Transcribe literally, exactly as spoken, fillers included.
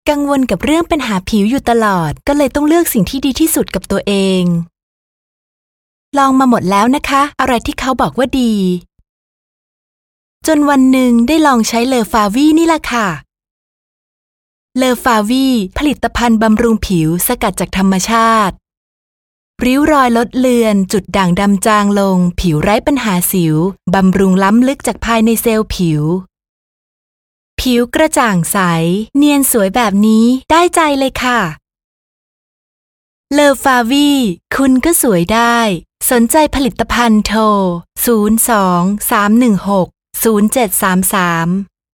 กังวลกับเรื่องปัญหาผิวอยู่ตลอดก็เลยต้องเลือกสิ่งที่ดีที่สุดกับตัวเองลองมาหมดแล้วนะคะอะไรที่เขาบอกว่าดีจนวันหนึ่งได้ลองใช้เลอฟาวีนี่ล่ะค่ะเลอฟาวีผลิตภัณฑ์บำรุงผิวสกัดจากธรรมชาติริ้วรอยลดเลือนจุดด่างดำจางลงผิวไร้ปัญหาสิวบำรุงล้ำลึกจากภายในเซลล์ผิวผิวกระจ่างใสเนียนสวยแบบนี้ได้ใจเลยค่ะเลอฟาวีคุณก็สวยได้สนใจผลิตภัณฑ์โทรศูนย์ สอง สาม หนึ่ง หก ศูนย์ เจ็ด สาม สาม